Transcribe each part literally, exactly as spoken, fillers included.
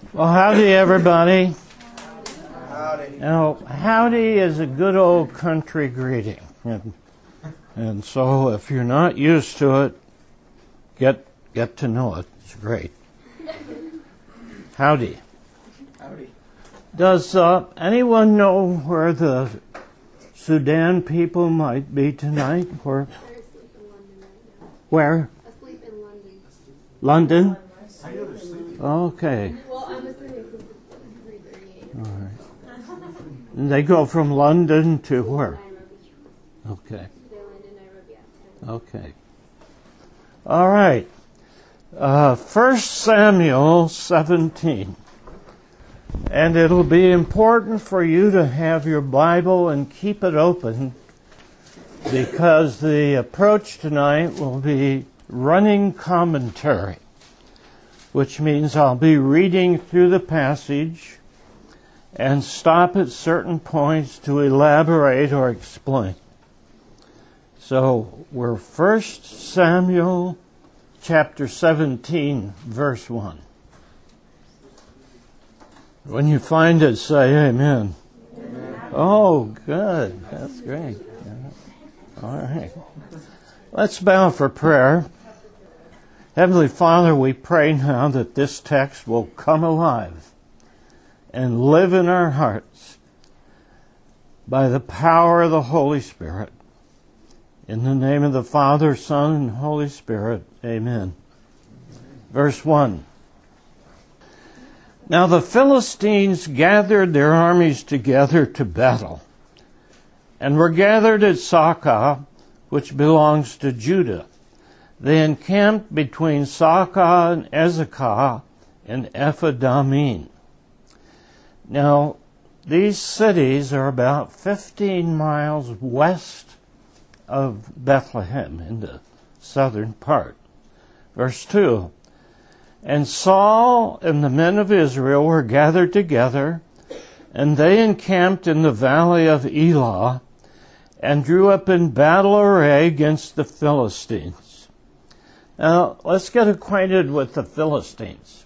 Well, howdy, everybody. Howdy. Now, howdy is a good old country greeting. And, and so if you're not used to it, get get to know it. It's great. Howdy. Howdy. Does uh, anyone know where the Sudan people might be tonight? Where? They're asleep in London right now. Where? Asleep in London. London? I know they're sleeping. Okay. Well, I'm assuming since it's three thirty-eight. All right. And they go from London to where? Nairobi. Okay. They land in Nairobi after. Okay. All right. Uh, First Samuel seventeen. And it'll be important for you to have your Bible and keep it open, because the approach tonight will be running commentary, which means I'll be reading through the passage and stop at certain points to elaborate or explain. So we're First Samuel chapter seventeen, verse one. When you find it, say amen. Amen. Oh, good. That's great. Yeah. All right. Let's bow for prayer. Heavenly Father, we pray now that this text will come alive and live in our hearts by the power of the Holy Spirit. In the name of the Father, Son, and Holy Spirit, amen. Verse one. Now the Philistines gathered their armies together to battle, and were gathered at Socoh, which belongs to Judah. They encamped between Socoh and Ezekah and Ephidammim. Now, these cities are about fifteen miles west of Bethlehem in the southern part. Verse two. And Saul and the men of Israel were gathered together, and they encamped in the valley of Elah, and drew up in battle array against the Philistines. Now, let's get acquainted with the Philistines.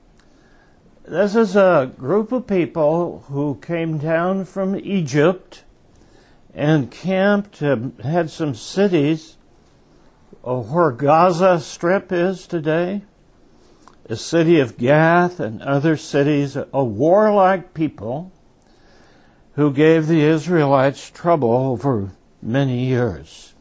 This is a group of people who came down from Egypt and camped, uh, had some cities uh, where Gaza Strip is today, the city of Gath and other cities, a warlike people who gave the Israelites trouble over many years.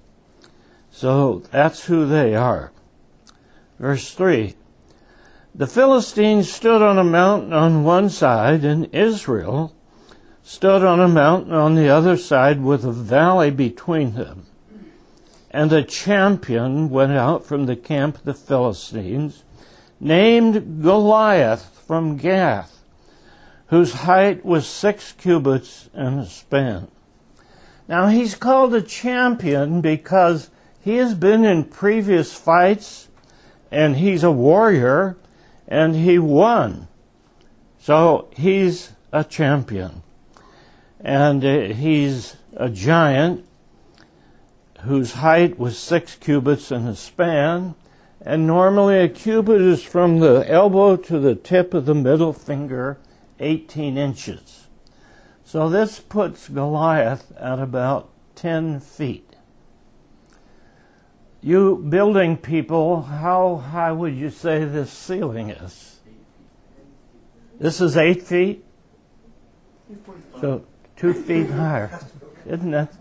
So that's who they are. Verse three. The Philistines stood on a mountain on one side, and Israel stood on a mountain on the other side with a valley between them. And a champion went out from the camp of the Philistines, named Goliath from Gath, whose height was six cubits and a span. Now he's called a champion because he has been in previous fights, and he's a warrior, and he won. So he's a champion. And uh, he's a giant whose height was six cubits and a span. And normally a cubit is from the elbow to the tip of the middle finger, eighteen inches. So this puts Goliath at about ten feet. You building people, how high would you say this ceiling is? This is eight feet? So two feet higher, isn't it?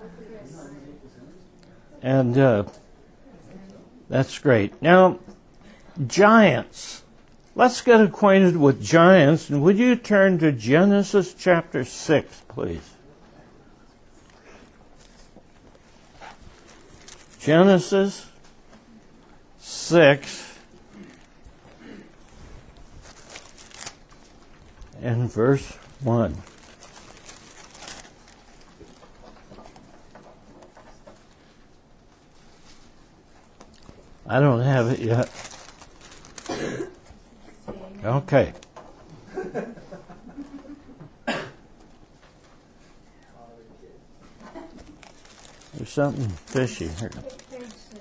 And uh, that's great. Now, giants. Let's get acquainted with giants. And would you turn to Genesis chapter six, please? Genesis six and verse one. I don't have it yet. Okay. There's something fishy here.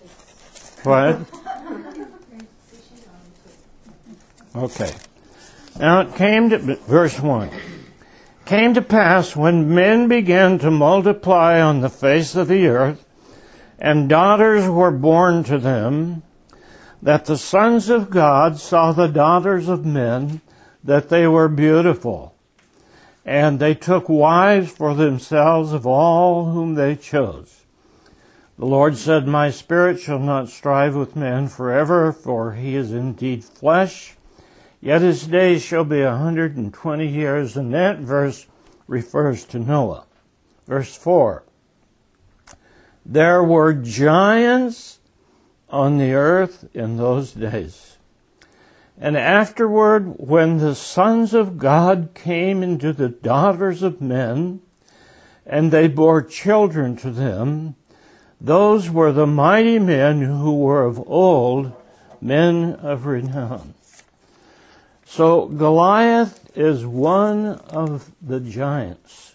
What? Okay. Now it came to, verse one, came to pass when men began to multiply on the face of the earth, and daughters were born to them, that the sons of God saw the daughters of men, that they were beautiful. And they took wives for themselves of all whom they chose. The Lord said, My spirit shall not strive with man forever, for he is indeed flesh. Yet his days shall be a hundred and twenty years. And that verse refers to Noah. Verse four. There were giants on the earth in those days. And afterward, when the sons of God came into the daughters of men, and they bore children to them, those were the mighty men who were of old, men of renown. So Goliath is one of the giants.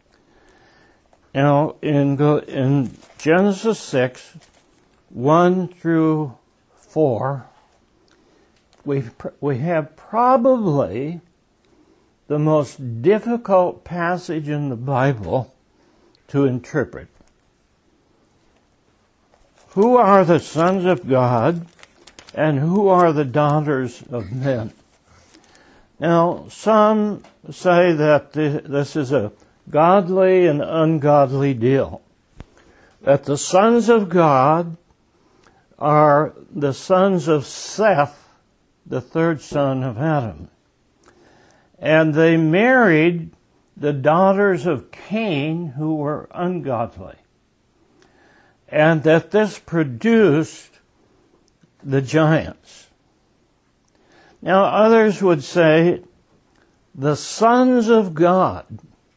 Now, in, in Genesis six, one through four, we we have probably the most difficult passage in the Bible to interpret. Who are the sons of God, and who are the daughters of men? Now, some say that this is a godly and ungodly deal. That the sons of God are the sons of Seth, the third son of Adam. And they married the daughters of Cain, who were ungodly. And that this produced the giants. Now, others would say the sons of God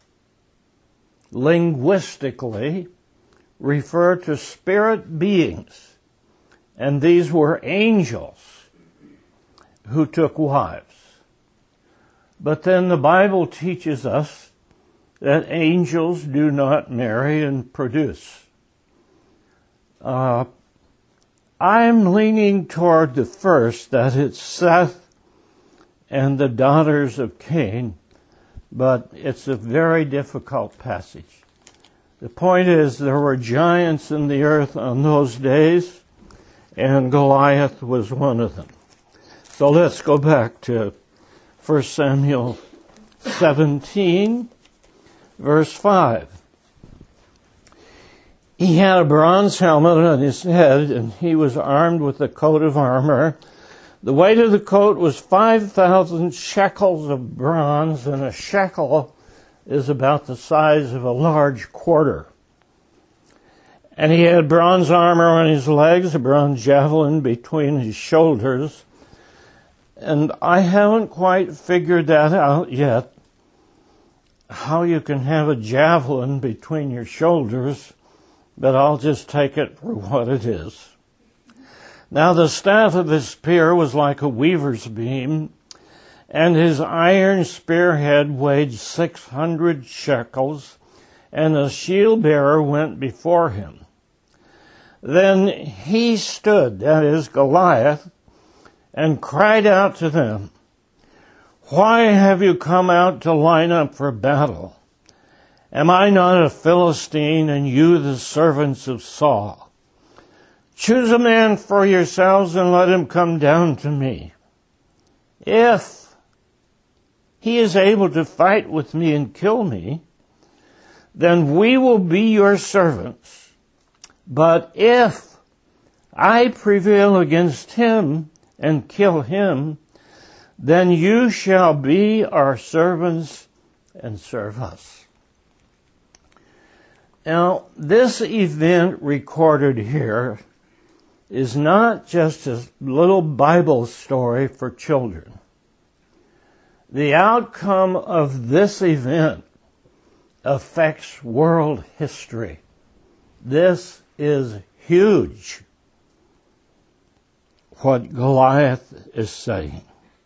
linguistically refer to spirit beings, and these were angels who took wives. But then the Bible teaches us that angels do not marry and produce. Uh, I'm leaning toward the first, that it's Seth and the daughters of Cain, but it's a very difficult passage. The point is, there were giants in the earth on those days, and Goliath was one of them. So let's go back to First Samuel seventeen, verse five. He had a bronze helmet on his head, and he was armed with a coat of armor. The weight of the coat was five thousand shekels of bronze, and a shekel is about the size of a large quarter. And he had bronze armor on his legs, a bronze javelin between his shoulders. And I haven't quite figured that out yet, how you can have a javelin between your shoulders, but I'll just take it for what it is. Now the staff of his spear was like a weaver's beam, and his iron spearhead weighed six hundred shekels, and a shield bearer went before him. Then he stood, that is Goliath, and cried out to them, Why have you come out to line up for battle? Am I not a Philistine, and you the servants of Saul? Choose a man for yourselves and let him come down to me. If he is able to fight with me and kill me, then we will be your servants. But if I prevail against him and kill him, then you shall be our servants and serve us. Now, this event recorded here is not just a little Bible story for children. The outcome of this event affects world history. This is huge, what Goliath is saying.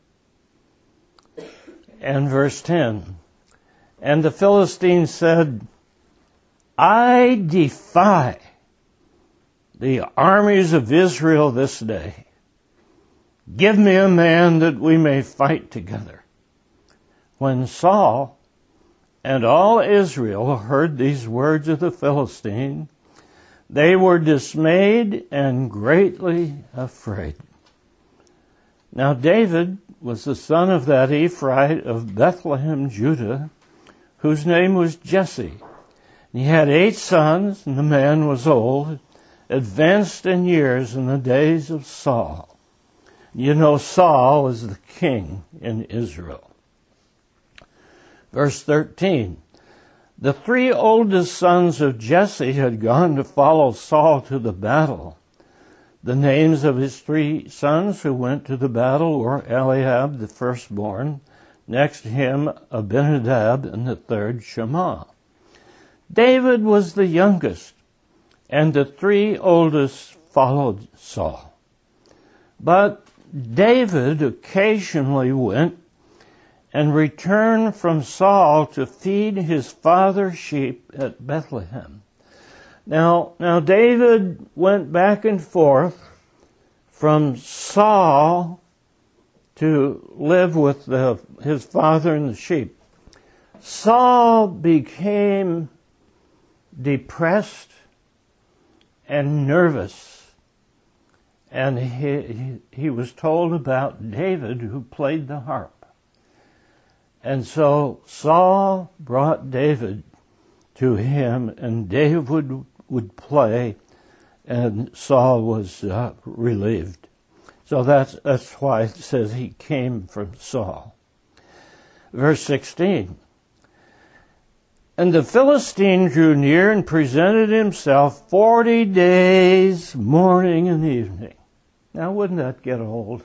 And verse ten, And the Philistine said, I defy the armies of Israel this day. Give me a man that we may fight together. When Saul and all Israel heard these words of the Philistine, they were dismayed and greatly afraid. Now David was the son of that Ephraite of Bethlehem, Judah, whose name was Jesse. He had eight sons, and the man was old, advanced in years in the days of Saul. You know, Saul is the king in Israel. Verse thirteen, the three oldest sons of Jesse had gone to follow Saul to the battle. The names of his three sons who went to the battle were Eliab, the firstborn, next to him Abinadab, and the third Shammah. David was the youngest, and the three oldest followed Saul. But David occasionally went and returned from Saul to feed his father's sheep at Bethlehem. Now, now David went back and forth from Saul to live with the, his father and the sheep. Saul became depressed and nervous, and he, he, he was told about David, who played the harp. And so Saul brought David to him, and David would, would play, and Saul was uh, relieved. So that's, that's why it says he came from Saul. Verse sixteen. And the Philistine drew near and presented himself forty days, morning and evening. Now, wouldn't that get old?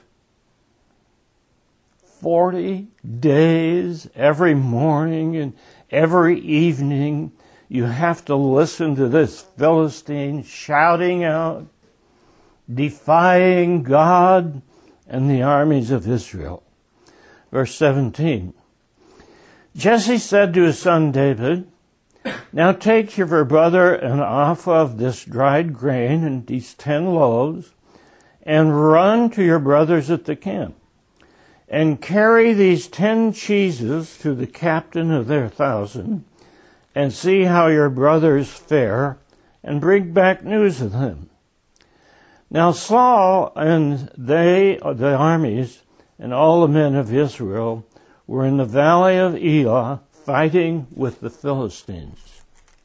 Forty days, every morning and every evening, you have to listen to this Philistine shouting out, defying God and the armies of Israel. Verse seventeen. Jesse said to his son David, now take your brother an off of this dried grain and these ten loaves, and run to your brothers at the camp, and carry these ten cheeses to the captain of their thousand, and see how your brothers fare, and bring back news of them. Now Saul and they, the armies, and all the men of Israel, were in the valley of Elah fighting with the Philistines.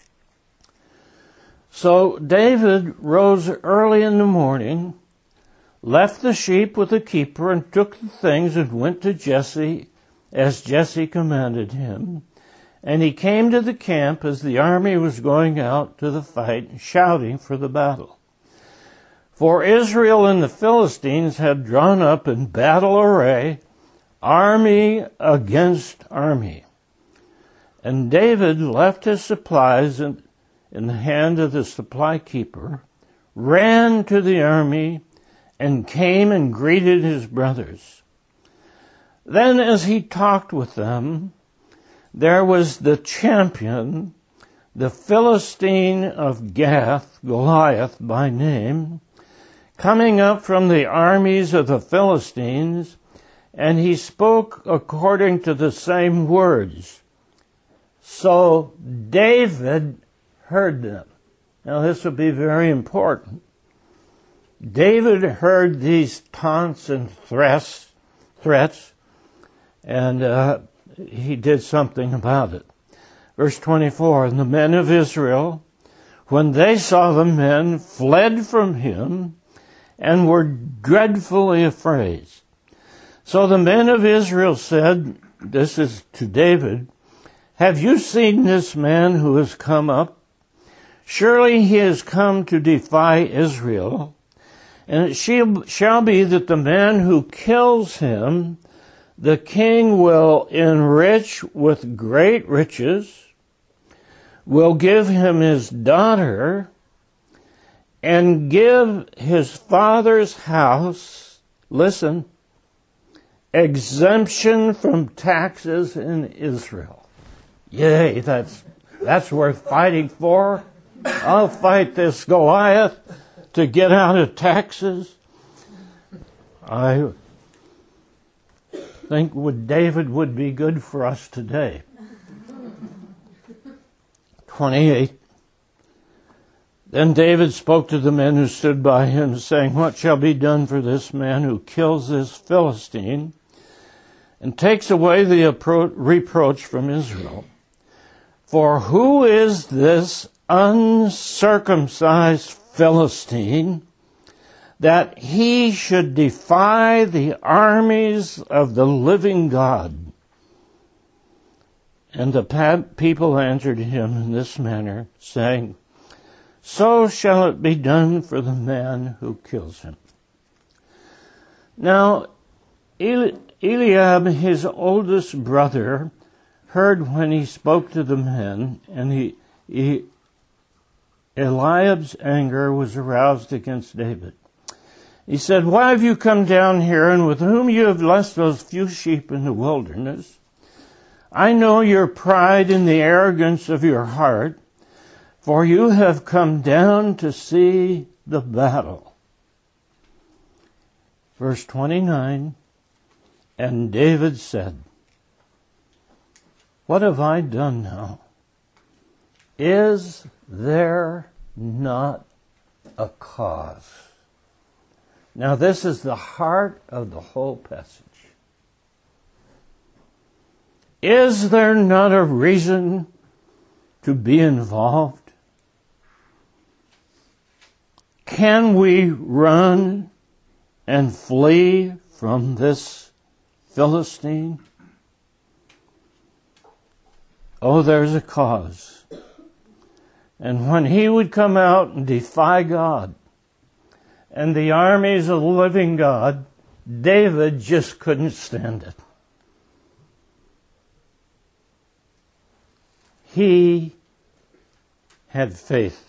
So David rose early in the morning, left the sheep with the keeper, and took the things and went to Jesse as Jesse commanded him. And he came to the camp as the army was going out to the fight, shouting for the battle. For Israel and the Philistines had drawn up in battle array, army against army. And David left his supplies in, in the hand of the supply keeper, ran to the army, and came and greeted his brothers. Then as he talked with them, there was the champion, the Philistine of Gath, Goliath by name, coming up from the armies of the Philistines, and he spoke according to the same words. So David heard them. Now this will be very important. David heard these taunts and threats, threats, and uh, he did something about it. Verse twenty-four, and the men of Israel, when they saw the men, fled from him and were dreadfully afraid. So the men of Israel said, this is to David, have you seen this man who has come up? Surely he has come to defy Israel. And it shall be that the man who kills him, the king will enrich with great riches, will give him his daughter, and give his father's house, listen, exemption from taxes in Israel. Yay, that's, that's worth fighting for. I'll fight this Goliath to get out of taxes. I, think would David would be good for us today. twenty-eight. Then David spoke to the men who stood by him, saying, "What shall be done for this man who kills this Philistine and takes away the appro- reproach from Israel? For who is this uncircumcised Philistine that he should defy the armies of the living God?" And the people answered him in this manner, saying, "So shall it be done for the man who kills him." Now, Eliab, his oldest brother, heard when he spoke to the men, and he, he, Eliab's anger was aroused against David. He said, "Why have you come down here, and with whom you have left those few sheep in the wilderness? I know your pride and the arrogance of your heart, for you have come down to see the battle." Verse twenty-nine, and David said, "What have I done now? Is there not a cause?" Now this is the heart of the whole passage. Is there not a reason to be involved? Can we run and flee from this Philistine? Oh, there's a cause. And when he would come out and defy God and the armies of the living God, David just couldn't stand it. He had faith.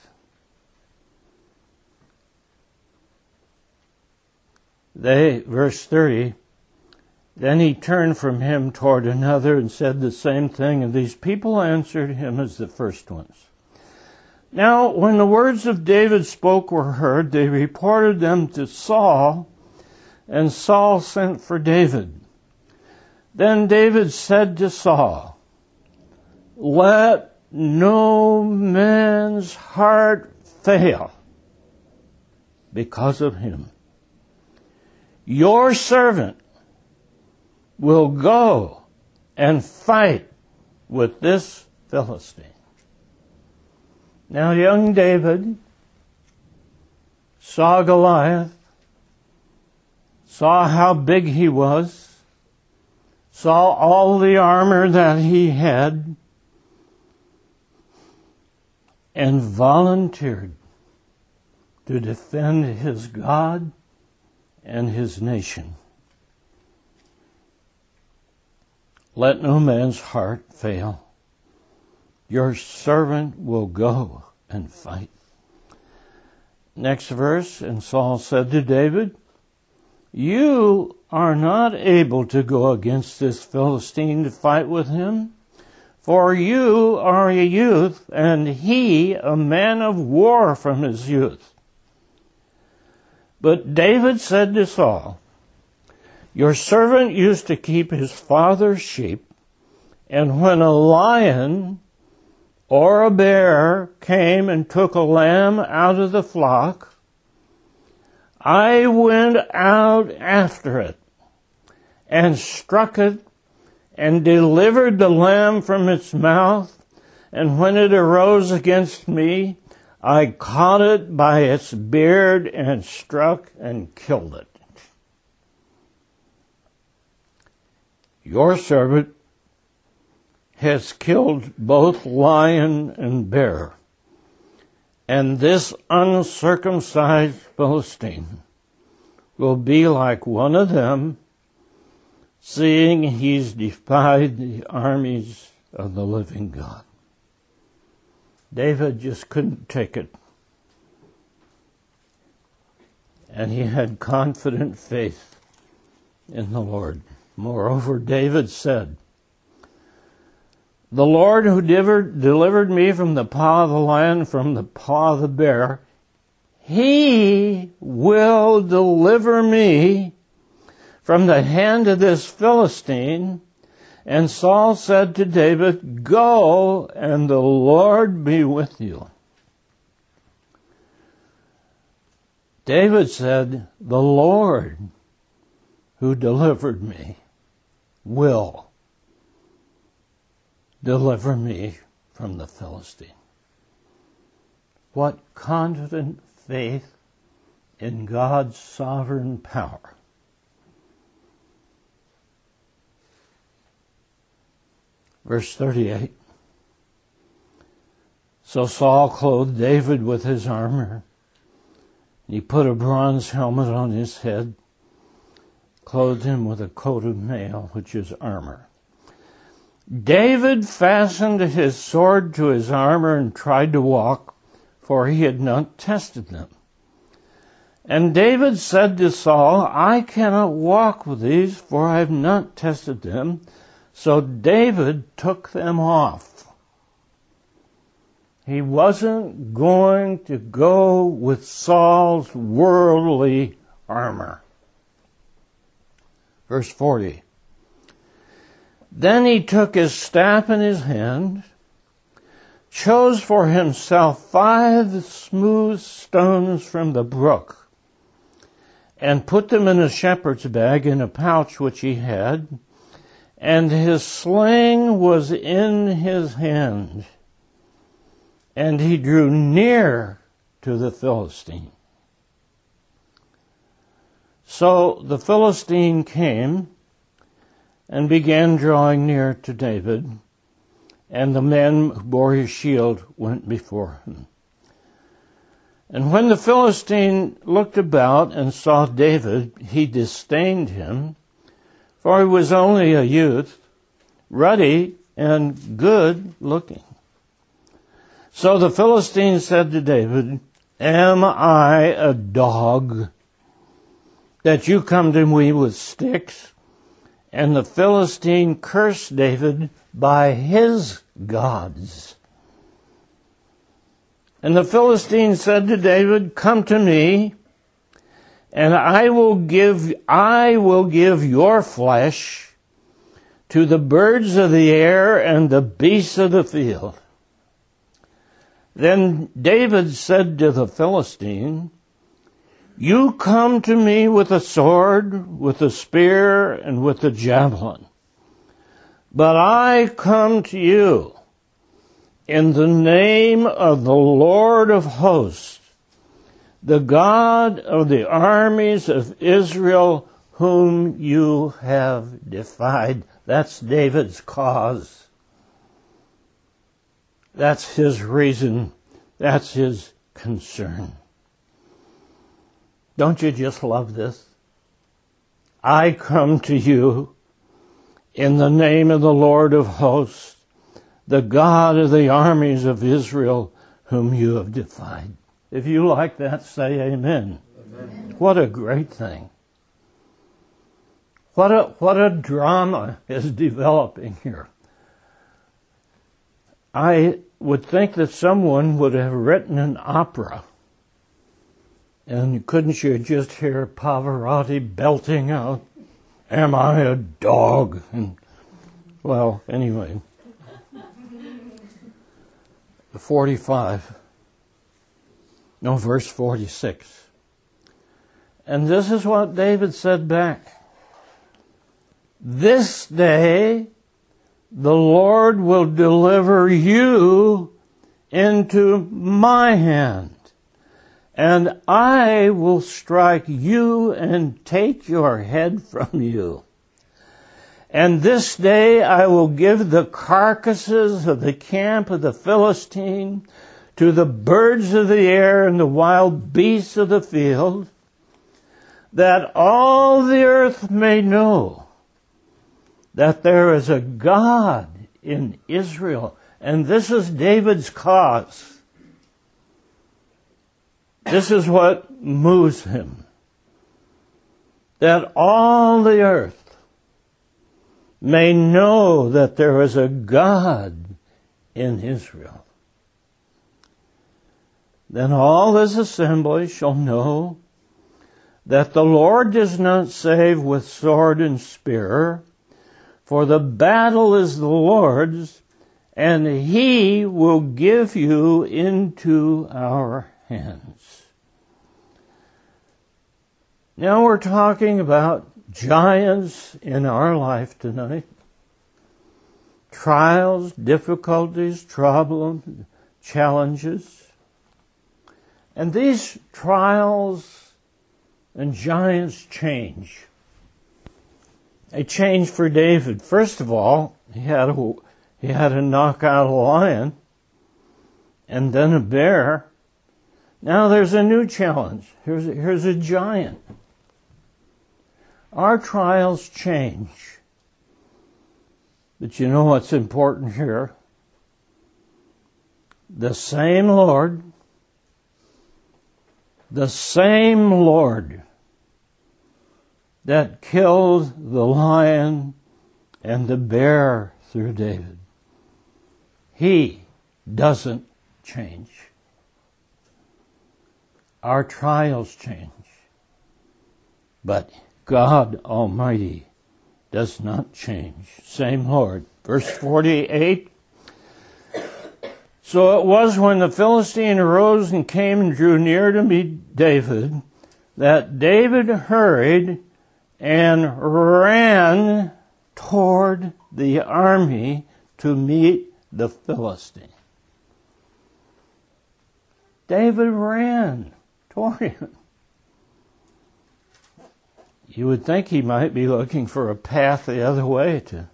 They, verse thirty, then he turned from him toward another and said the same thing, and these people answered him as the first ones. Now, when the words of David spoke were heard, they reported them to Saul, and Saul sent for David. Then David said to Saul, "Let no man's heart fail because of him. Your servant will go and fight with this Philistine." Now young David saw Goliath, saw how big he was, saw all the armor that he had, and volunteered to defend his God and his nation. Let no man's heart fail. Your servant will go and fight. Next verse, and Saul said to David, "You are not able to go against this Philistine to fight with him, for you are a youth, and he a man of war from his youth." But David said to Saul, "Your servant used to keep his father's sheep, and when a lion or a bear came and took a lamb out of the flock, I went out after it and struck it and delivered the lamb from its mouth, and when it arose against me, I caught it by its beard and struck and killed it. Your servant has killed both lion and bear, and this uncircumcised Philistine will be like one of them, seeing he's defied the armies of the living God." David just couldn't take it. And he had confident faith in the Lord. Moreover, David said, "The Lord who delivered, delivered me from the paw of the lion, from the paw of the bear, he will deliver me from the hand of this Philistine. And Saul said to David, go, and the Lord be with you. David said, the Lord who delivered me will deliver me from the Philistine. What confident faith in God's sovereign power. Verse thirty-eight. So Saul clothed David with his armor. He put a bronze helmet on his head, clothed him with a coat of mail, which is armor. David fastened his sword to his armor and tried to walk, for he had not tested them. And David said to Saul, I cannot walk with these, for I have not tested them. So David took them off. He wasn't going to go with Saul's worldly armor. Verse forty. Then he took his staff in his hand, chose for himself five smooth stones from the brook, and put them in a shepherd's bag in a pouch which he had, and his sling was in his hand. And he drew near to the Philistine. So the Philistine came and began drawing near to David, and the men who bore his shield went before him. And when the Philistine looked about and saw David, he disdained him, for he was only a youth, ruddy and good looking. So the Philistine said to David, am I a dog that you come to me with sticks? And the Philistine cursed David by his gods. And the Philistine said to David, come to me, and I will give, I will give your flesh to the birds of the air and the beasts of the field. Then David said to the Philistine, you come to me with a sword, with a spear, and with a javelin. But I come to you in the name of the Lord of hosts, the God of the armies of Israel, whom you have defied. That's David's cause. That's his reason. That's his concern. Don't you just love this? I come to you in the name of the Lord of hosts, the God of the armies of Israel, whom you have defied. If you like that, say amen. Amen. What a great thing. What a, what a drama is developing here. I would think that someone would have written an opera, and couldn't you just hear Pavarotti belting out, am I a dog? And, well, anyway. forty-five. No, verse forty-six. And this is what David said back. This day the Lord will deliver you into my hand, and I will strike you and take your head from you. And this day I will give the carcasses of the camp of the Philistine to the birds of the air and the wild beasts of the field, that all the earth may know that there is a God in Israel. And this is David's cause. This is what moves him. That all the earth may know that there is a God in Israel. Then all this assembly shall know that the Lord does not save with sword and spear, for the battle is the Lord's, and he will give you into our hands. Now we're talking about giants in our life tonight. Trials, difficulties, problems, challenges. And these trials and giants change. They change for David. First of all, he had a, he had to knock out a lion and then a bear. Now there's a new challenge. Here's a, here's a giant. Our trials change. But you know what's important here? The same Lord, the same Lord that killed the lion and the bear through David, he doesn't change. Our trials change, but God Almighty does not change. Same Lord. Verse forty-eight. So it was when the Philistine arose and came and drew near to meet David, that David hurried and ran toward the army to meet the Philistine. David ran toward him. You would think he might be looking for a path the other way to.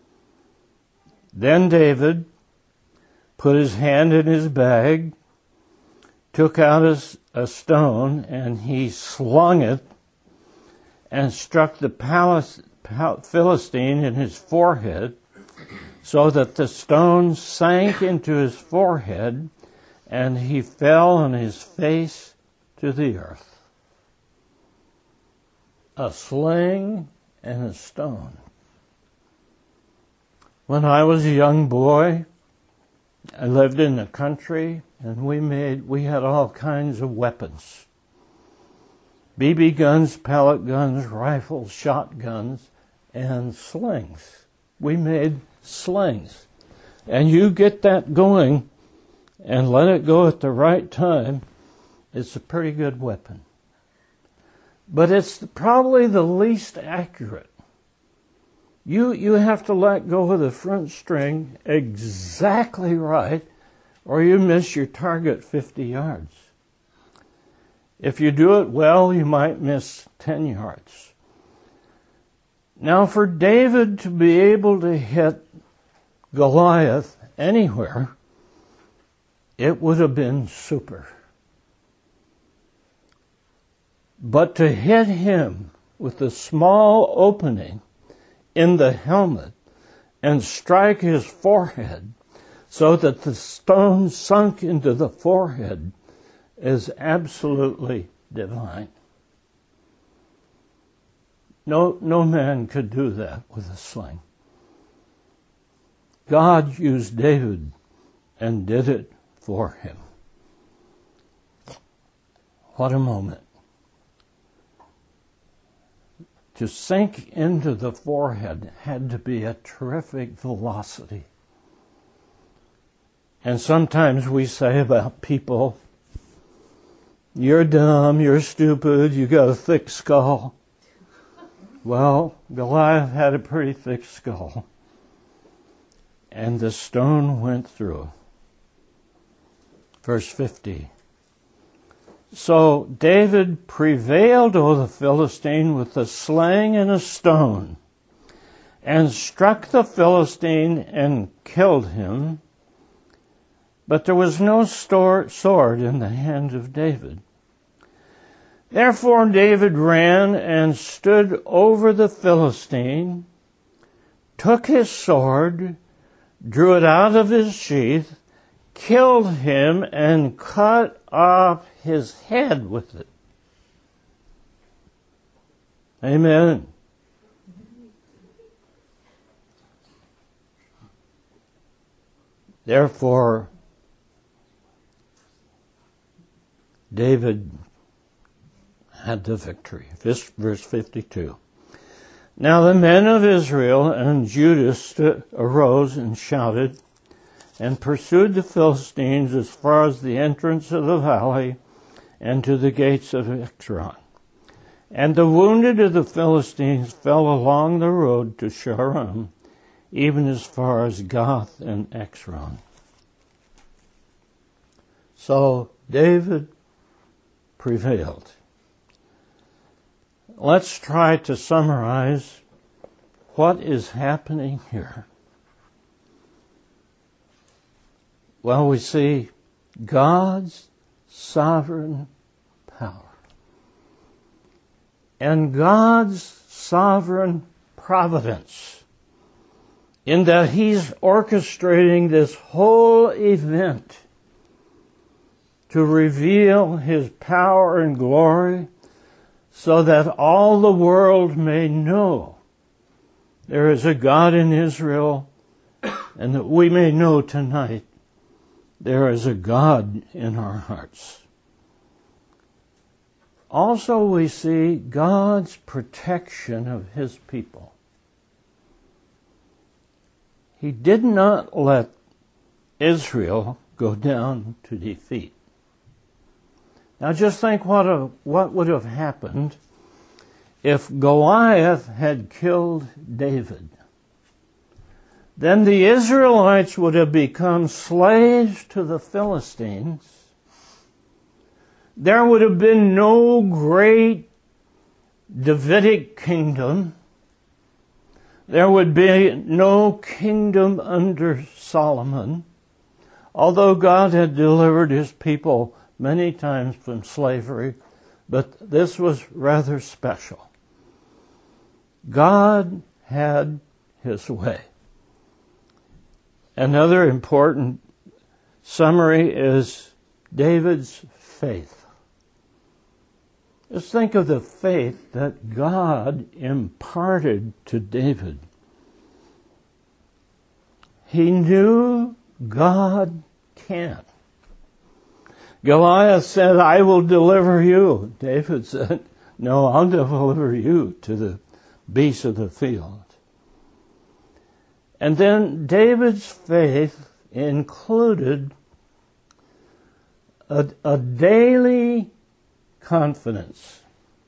Then David put his hand in his bag, took out a, a stone, and he slung it and struck the palace, Philistine in his forehead, so that the stone sank into his forehead, and he fell on his face to the earth. A sling and a stone. When I was a young boy, I lived in the country, and we made we had all kinds of weapons. B B guns, pellet guns, rifles, shotguns, and slings. We made slings. And you get that going and let it go at the right time, it's a pretty good weapon. But it's probably the least accurate. You you have to let go of the front string exactly right, or you miss your target fifty yards. If you do it well, you might miss ten yards. Now, for David to be able to hit Goliath anywhere, it would have been super. But to hit him with a small opening in the helmet and strike his forehead so that the stone sunk into the forehead is absolutely divine. No, no man could do that with a sling. God used David and did it for him. What a moment. To sink into the forehead had to be a terrific velocity. And sometimes we say about people, you're dumb, you're stupid, you got a thick skull. Well, Goliath had a pretty thick skull. And the stone went through. Verse fifty. So David prevailed over the Philistine with a sling and a stone, and struck the Philistine and killed him. But there was no sword in the hand of David. Therefore David ran and stood over the Philistine, took his sword, drew it out of his sheath, killed him, and cut off his head with it. Amen. Therefore, had the victory. This verse fifty-two. Now the men of Israel and Judah stood, arose and shouted and pursued the Philistines as far as the entrance of the valley and to the gates of Ekron. And the wounded of the Philistines fell along the road to Shaaraim, even as far as Gath and Ekron. So David prevailed. Let's try to summarize what is happening here. Well, we see God's sovereign power and God's sovereign providence in that He's orchestrating this whole event to reveal His power and glory so that all the world may know there is a God in Israel, and that we may know tonight there is a God in our hearts. Also, we see God's protection of His people. He did not let Israel go down to defeat. Now just think what, a, what would have happened if Goliath had killed David. Then the Israelites would have become slaves to the Philistines. There would have been no great Davidic kingdom. There would be no kingdom under Solomon, although God had delivered His people many times from slavery, but this was rather special. God had His way. Another important summary is David's faith. Just think of the faith that God imparted to David. He knew God can. Goliath said, I will deliver you. David said, no, I'll deliver you to the beasts of the field. And then David's faith included a, a daily confidence.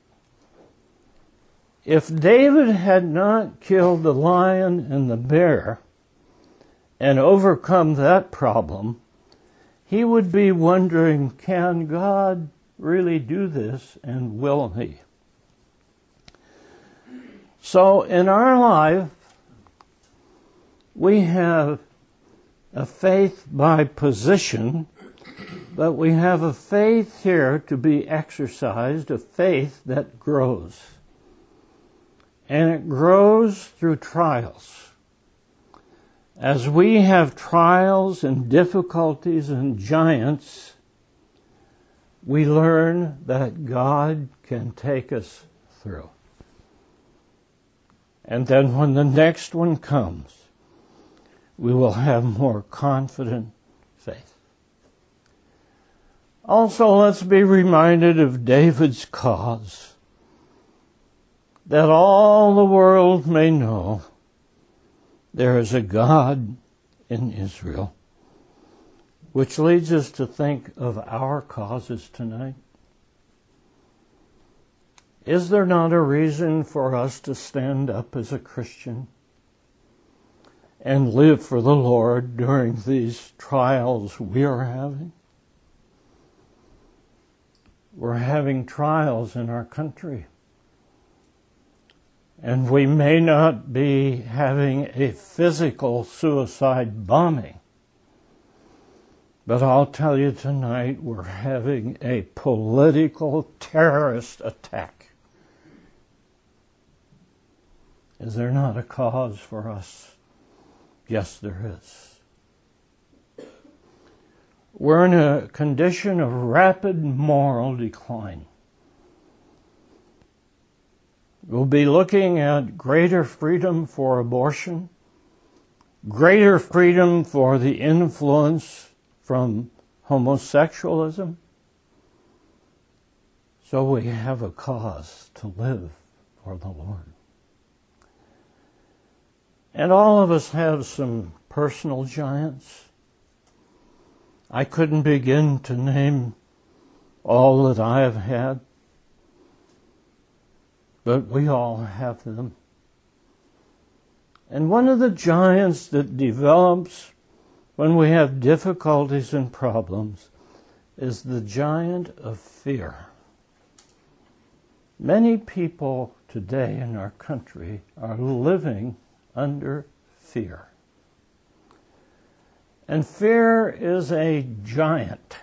If David had not killed the lion and the bear and overcome that problem, he would be wondering, can God really do this, and will He? So in our life, we have a faith by position, but we have a faith here to be exercised, a faith that grows. And it grows through trials. As we have trials and difficulties and giants, we learn that God can take us through. And then when the next one comes, we will have more confident faith. Also, let's be reminded of David's cause, that all the world may know there is a God in Israel, which leads us to think of our causes tonight. Is there not a reason for us to stand up as a Christian and live for the Lord during these trials we are having? We're having trials in our country. And we may not be having a physical suicide bombing, but I'll tell you tonight we're having a political terrorist attack. Is there not a cause for us? Yes, there is. We're in a condition of rapid moral decline. We'll be looking at greater freedom for abortion, greater freedom for the influence from homosexualism. So we have a cause to live for the Lord. And all of us have some personal giants. I couldn't begin to name all that I have had, but we all have them. And one of the giants that develops when we have difficulties and problems is the giant of fear. Many people today in our country are living under fear. And fear is a giant.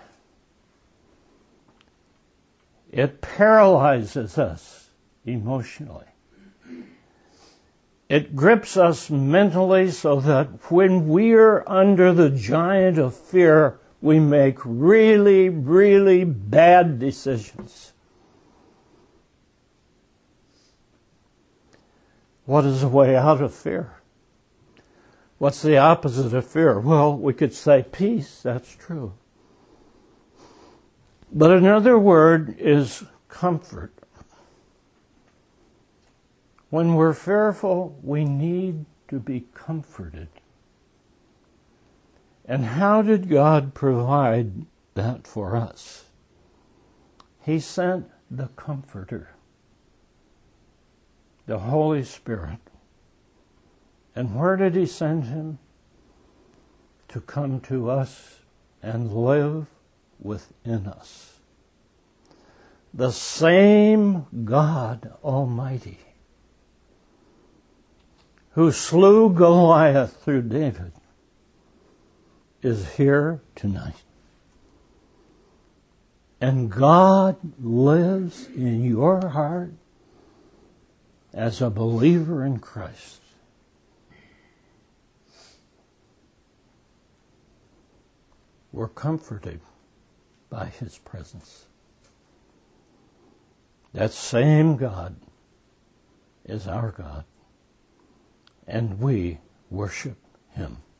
It paralyzes us emotionally. It grips us mentally so that when we're under the giant of fear, we make really, really bad decisions. What is the way out of fear? What's the opposite of fear? Well, we could say peace, that's true. But another word is comfort. When we're fearful, we need to be comforted. And how did God provide that for us? He sent the Comforter, the Holy Spirit. And where did He send Him? To come to us and live within us. The same God Almighty who slew Goliath through David is here tonight. And God lives in your heart as a believer in Christ. We're comforted by His presence. That same God is our God, and we worship Him.